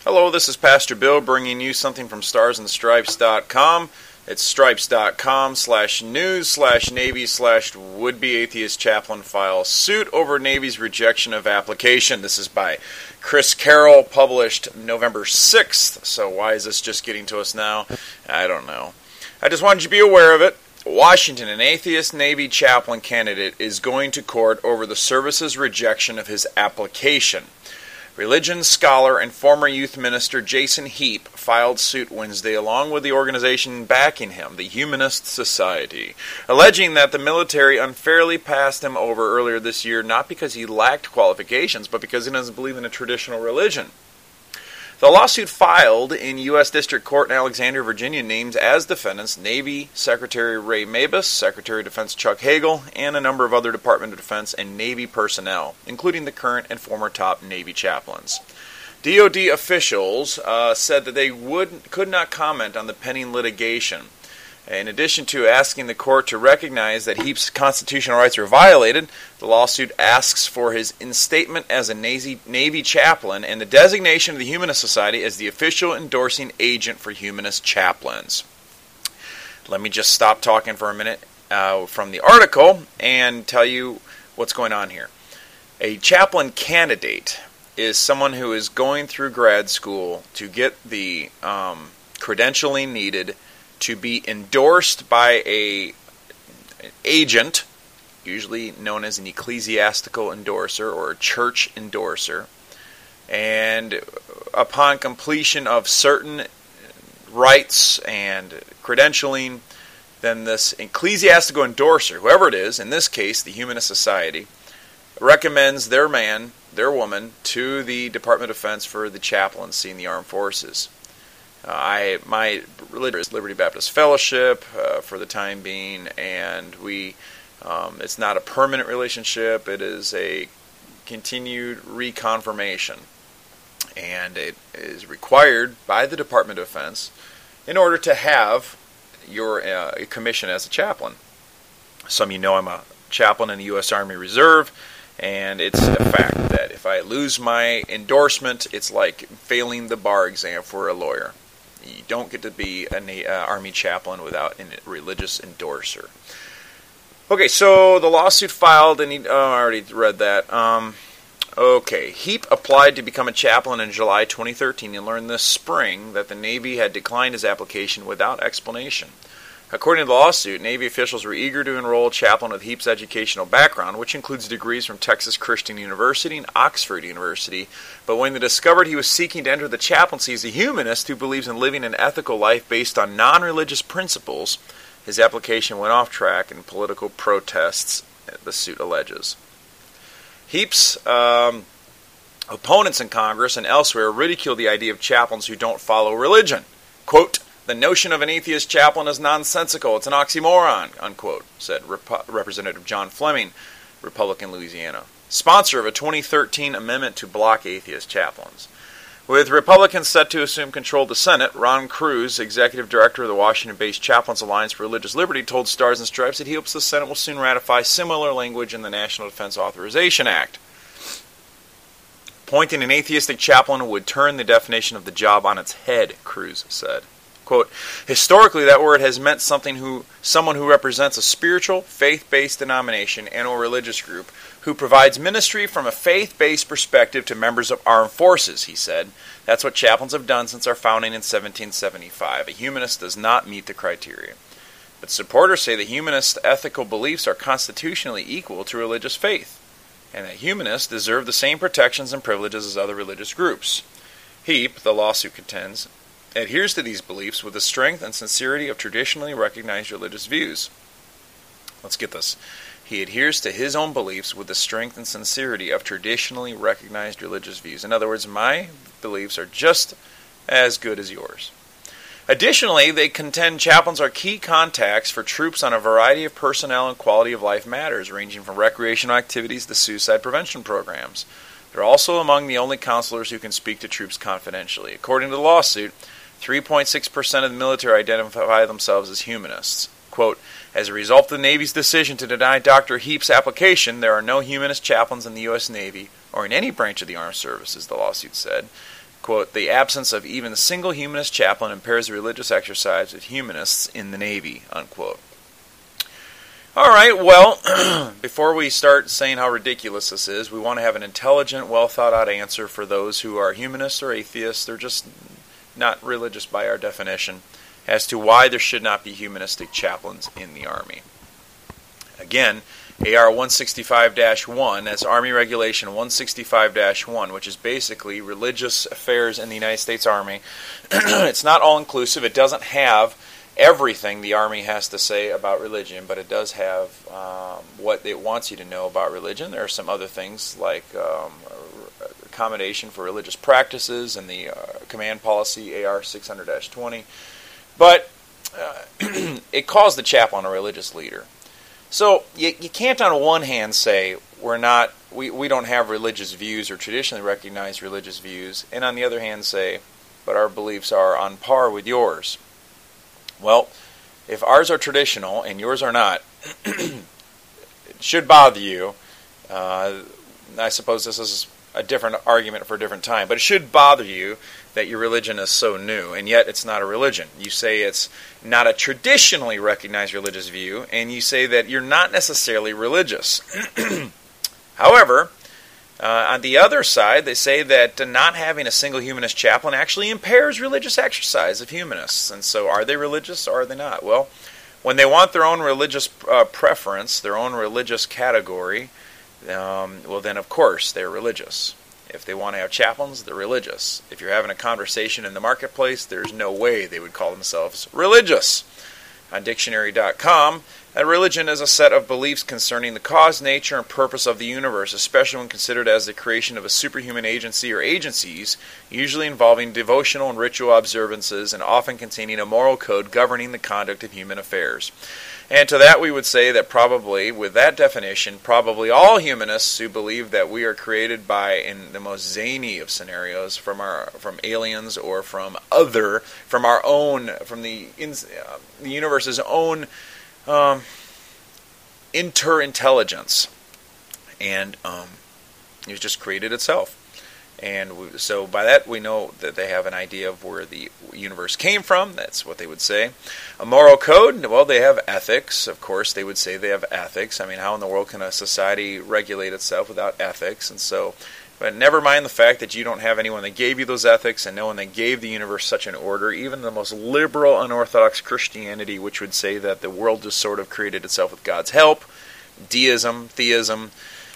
Hello, this is Pastor Bill bringing you something from starsandstripes.com. It's stripes.com/news/Navy/would-be atheist chaplain files suit over Navy's rejection of application. This is by Chris Carroll, published November 6th. So why is this just getting to us now? I don't know. I just wanted you to be aware of it. Washington, an atheist Navy chaplain candidate, is going to court over the service's rejection of his application. Religion scholar and former youth minister Jason Heap filed suit Wednesday along with the organization backing him, the Humanist Society, alleging that the military unfairly passed him over earlier this year not because he lacked qualifications, but because he doesn't believe in a traditional religion. The lawsuit filed in U.S. District Court in Alexandria, Virginia, names as defendants Navy Secretary Ray Mabus, Secretary of Defense Chuck Hagel, and a number of other Department of Defense and Navy personnel, including the current and former top Navy chaplains. DoD officials said that they could not comment on the pending litigation. In addition to asking the court to recognize that Heap's constitutional rights were violated, the lawsuit asks for his instatement as a Navy chaplain and the designation of the Humanist Society as the official endorsing agent for humanist chaplains. Let me just stop talking for a minute from the article and tell you what's going on here. A chaplain candidate is someone who is going through grad school to get the credentialing needed to be endorsed by an agent, usually known as an ecclesiastical endorser or a church endorser, and upon completion of certain rights and credentialing, then this ecclesiastical endorser, whoever it is, in this case the Humanist Society, recommends their man, their woman, to the Department of Defense for the chaplaincy in the armed forces. My religion is Liberty Baptist Fellowship for the time being, and it's not a permanent relationship. It is a continued reconfirmation, and it is required by the Department of Defense in order to have your commission as a chaplain. Some of you know I'm a chaplain in the U.S. Army Reserve, and it's a fact that if I lose my endorsement, it's like failing the bar exam for a lawyer. You don't get to be an Army chaplain without a religious endorser. Okay, so the lawsuit filed, and I already read that. Heap applied to become a chaplain in July 2013 and learned this spring that the Navy had declined his application without explanation. According to the lawsuit, Navy officials were eager to enroll a chaplain with Heap's educational background, which includes degrees from Texas Christian University and Oxford University, but when they discovered he was seeking to enter the chaplaincy as a humanist who believes in living an ethical life based on non-religious principles, his application went off track in political protests, the suit alleges. Heap's opponents in Congress and elsewhere ridiculed the idea of chaplains who don't follow religion. Quote, "The notion of an atheist chaplain is nonsensical. It's an oxymoron," unquote, said Representative John Fleming, Republican, Louisiana, sponsor of a 2013 amendment to block atheist chaplains. With Republicans set to assume control of the Senate, Ron Cruz, executive director of the Washington-based Chaplains Alliance for Religious Liberty, told Stars and Stripes that he hopes the Senate will soon ratify similar language in the National Defense Authorization Act. Appointing an atheistic chaplain would turn the definition of the job on its head, Cruz said. Quote, "Historically, that word has meant someone who represents a spiritual, faith-based denomination and or religious group who provides ministry from a faith-based perspective to members of armed forces," he said. "That's what chaplains have done since our founding in 1775. A humanist does not meet the criteria." But supporters say the humanist ethical beliefs are constitutionally equal to religious faith, and that humanists deserve the same protections and privileges as other religious groups. Heap, the lawsuit contends, adheres to these beliefs with the strength and sincerity of traditionally recognized religious views. Let's get this. He adheres to his own beliefs with the strength and sincerity of traditionally recognized religious views. In other words, my beliefs are just as good as yours. Additionally, they contend chaplains are key contacts for troops on a variety of personnel and quality of life matters, ranging from recreational activities to suicide prevention programs. They're also among the only counselors who can speak to troops confidentially. According to the lawsuit, 3.6% of the military identify themselves as humanists. Quote, "As a result of the Navy's decision to deny Dr. Heap's application, there are no humanist chaplains in the U.S. Navy or in any branch of the armed services," the lawsuit said. quote, the absence of even a single humanist chaplain impairs the religious exercise of humanists in the Navy, unquote. All right, well, before we start saying how ridiculous this is, we want to have an intelligent, well-thought-out answer for those who are humanists or atheists. They're just not religious by our definition, as to why there should not be humanistic chaplains in the Army. Again, AR 165-1, that's Army Regulation 165-1, which is basically religious affairs in the United States Army. It's not all-inclusive. It doesn't have everything the Army has to say about religion, but it does have what it wants you to know about religion. There are some other things like accommodation for religious practices and the command policy AR 600-20. But it calls the chaplain a religious leader. So you can't on one hand say we don't have religious views or traditionally recognized religious views, and on the other hand say, but our beliefs are on par with yours. Well, if ours are traditional and yours are not, it should bother you. I suppose this is a different argument for a different time, but it should bother you that your religion is so new, and yet it's not a religion. You say it's not a traditionally recognized religious view, and you say that you're not necessarily religious. However, on the other side, they say that not having a single humanist chaplain actually impairs religious exercise of humanists. And so are they religious or are they not? Well, when they want their own religious preference, their own religious category, well then of course they're religious. If they want to have chaplains, they're religious. If you're having a conversation in the marketplace, there's no way they would call themselves religious. On dictionary.com, a religion is a set of beliefs concerning the cause, nature, and purpose of the universe, especially when considered as the creation of a superhuman agency or agencies, usually involving devotional and ritual observances and often containing a moral code governing the conduct of human affairs. And to that we would say that probably, with that definition, probably all humanists who believe that we are created by, in the most zany of scenarios, from aliens or from the universe's own interintelligence, and it just created itself. And so by that we know that they have an idea of where the universe came from. That's what they would say. A moral code, well, they have ethics. Of course, they would say they have ethics. I mean, how in the world can a society regulate itself without ethics? And so, but never mind the fact that you don't have anyone that gave you those ethics and no one that gave the universe such an order. Even the most liberal, unorthodox Christianity, which would say that the world just sort of created itself with God's help, deism, theism,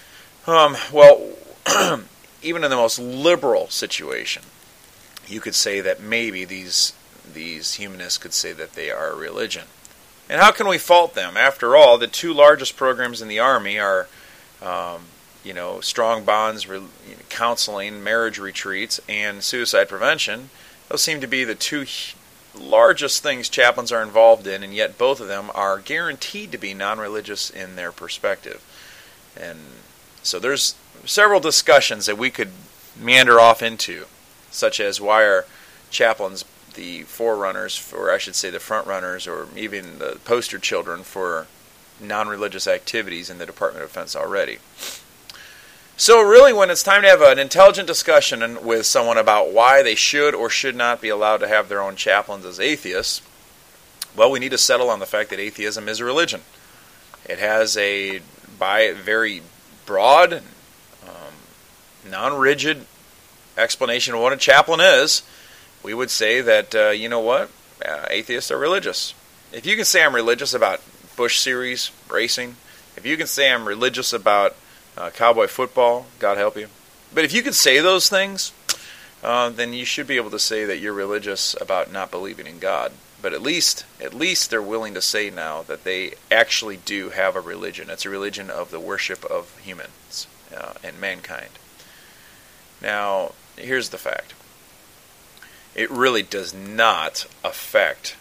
even in the most liberal situation, you could say that maybe these humanists could say that they are a religion. And how can we fault them? After all, the two largest programs in the Army are, strong bonds, counseling, marriage retreats, and suicide prevention. Those seem to be the two largest things chaplains are involved in, and yet both of them are guaranteed to be non-religious in their perspective. And so there's several discussions that we could meander off into, such as why are chaplains the forerunners, or I should say the front runners, or even the poster children for non-religious activities in the Department of Defense already. So really, when it's time to have an intelligent discussion with someone about why they should or should not be allowed to have their own chaplains as atheists, well, we need to settle on the fact that atheism is a religion. It has a very broad, non-rigid explanation of what a chaplain is. We would say that, atheists are religious. If you can say I'm religious about Busch Series racing, if you can say I'm religious about cowboy football, God help you. But if you can say those things, then you should be able to say that you're religious about not believing in God. But at least they're willing to say now that they actually do have a religion. It's a religion of the worship of humans and mankind. Now, here's the fact. It really does not affect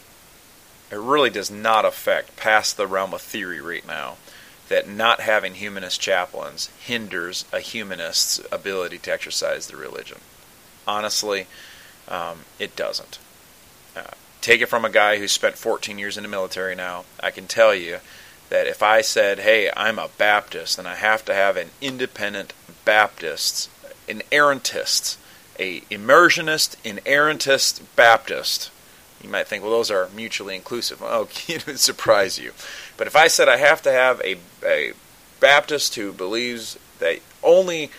past the realm of theory right now that not having humanist chaplains hinders a humanist's ability to exercise the religion. Honestly, it doesn't. Take it from a guy who spent 14 years in the military now. I can tell you that if I said, hey, I'm a Baptist, then I have to have an independent Baptist, an errantist, a immersionist, inerrantist Baptist. You might think, well, those are mutually inclusive. Oh, it would surprise you. But if I said I have to have a Baptist who believes that only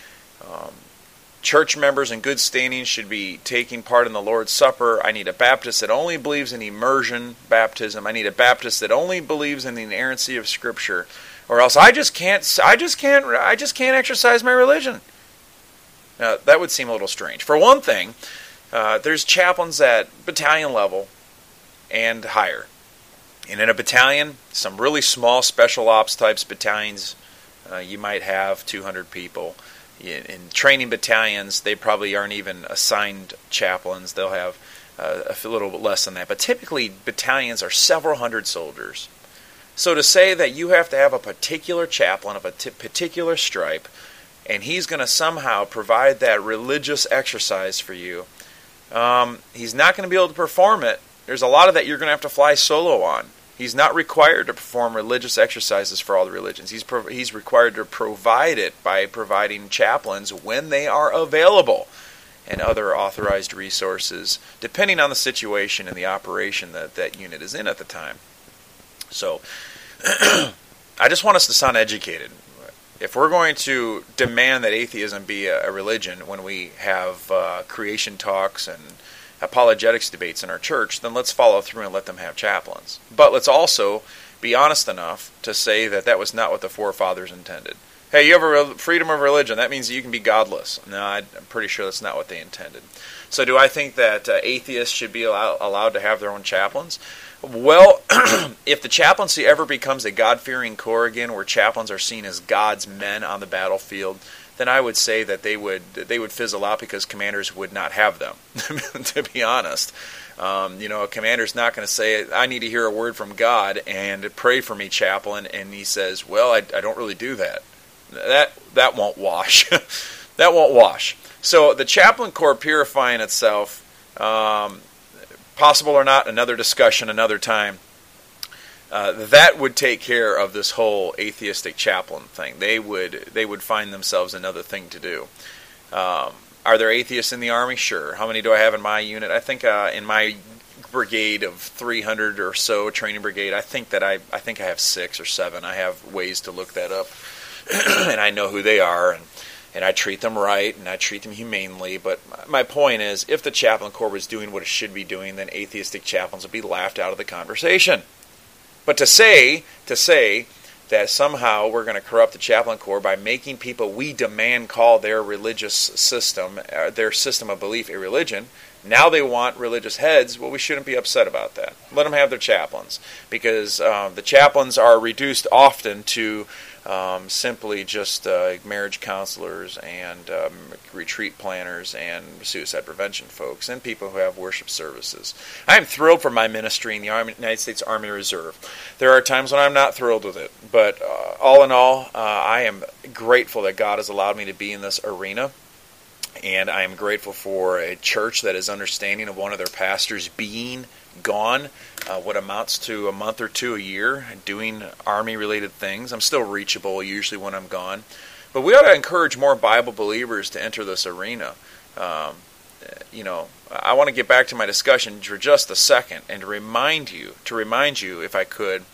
church members in good standing should be taking part in the Lord's Supper, I need a Baptist that only believes in immersion baptism, I need a Baptist that only believes in the inerrancy of Scripture, or else I just can't exercise my religion. Now, that would seem a little strange. For one thing, there's chaplains at battalion level and higher. And in a battalion, some really small special ops types battalions, you might have 200 people. In training battalions, they probably aren't even assigned chaplains. They'll have a little bit less than that. But typically, battalions are several hundred soldiers. So to say that you have to have a particular chaplain of a particular stripe, and he's going to somehow provide that religious exercise for you, he's not going to be able to perform it. There's a lot of that you're going to have to fly solo on. He's not required to perform religious exercises for all the religions. He's required to provide it by providing chaplains when they are available and other authorized resources, depending on the situation and the operation that unit is in at the time. So, I just want us to sound educated. If we're going to demand that atheism be a religion when we have creation talks and apologetics debates in our church, then let's follow through and let them have chaplains. But let's also be honest enough to say that was not what the forefathers intended. Hey, you have a freedom of religion. That means that you can be godless. No, I'm pretty sure that's not what they intended. So do I think that atheists should be allowed to have their own chaplains? Well, if the chaplaincy ever becomes a God-fearing corps again, where chaplains are seen as God's men on the battlefield, then I would say that they would fizzle out because commanders would not have them, to be honest. A commander's not going to say, I need to hear a word from God and pray for me, chaplain, and he says, well, I don't really do that. That won't wash. That won't wash. So the chaplain corps purifying itself, possible or not, another discussion, another time. That would take care of this whole atheistic chaplain thing. They would find themselves another thing to do. Are there atheists in the Army? Sure. How many do I have in my unit? I think in my brigade of 300 or so, training brigade, I think I have 6 or 7. I have ways to look that up, and I know who they are, and I treat them right, and I treat them humanely. But my point is, if the chaplain corps was doing what it should be doing, then atheistic chaplains would be laughed out of the conversation. But to say that somehow we're going to corrupt the chaplain corps by making people we demand call their religious system, their system of belief, a religion, now they want religious heads, well, we shouldn't be upset about that. Let them have their chaplains, because the chaplains are reduced often to simply just marriage counselors and retreat planners and suicide prevention folks and people who have worship services. I am thrilled for my ministry in the United States Army Reserve. There are times when I'm not thrilled with it, but all in all, I am grateful that God has allowed me to be in this arena. And I am grateful for a church that is understanding of one of their pastors being gone, what amounts to a month or two a year, doing Army-related things. I'm still reachable usually when I'm gone. But we ought to encourage more Bible believers to enter this arena. I want to get back to my discussion for just a second and to remind you, if I could,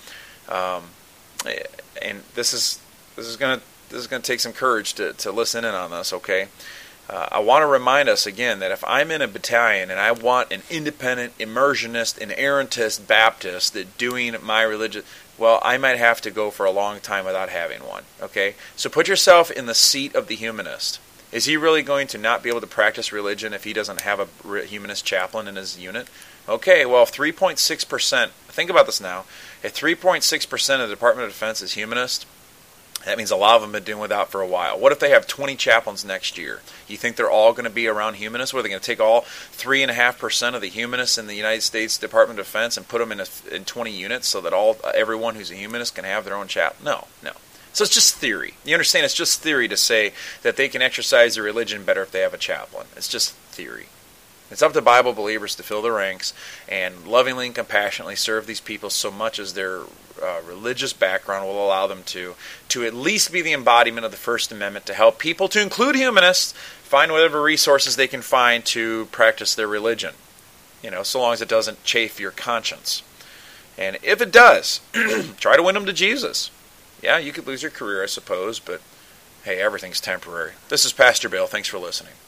and this is going to take some courage to listen in on this, okay? I want to remind us again that if I'm in a battalion and I want an independent, immersionist, inerrantist Baptist that doing my religion, well, I might have to go for a long time without having one. Okay? So put yourself in the seat of the humanist. Is he really going to not be able to practice religion if he doesn't have a humanist chaplain in his unit? Okay, well, if 3.6%, think about this now, if 3.6% of the Department of Defense is humanist, that means a lot of them have been doing without for a while. What if they have 20 chaplains next year? You think they're all going to be around humanists? What, are they going to take all 3.5% of the humanists in the United States Department of Defense and put them in 20 units so that everyone who's a humanist can have their own chaplain? No. So it's just theory. You understand? It's just theory to say that they can exercise their religion better if they have a chaplain. It's just theory. It's up to Bible believers to fill the ranks and lovingly and compassionately serve these people so much as their religious background will allow them to at least be the embodiment of the First Amendment, to help people, to include humanists, find whatever resources they can find to practice their religion. So long as it doesn't chafe your conscience. And if it does, try to win them to Jesus. Yeah, you could lose your career, I suppose, but hey, everything's temporary. This is Pastor Bill. Thanks for listening.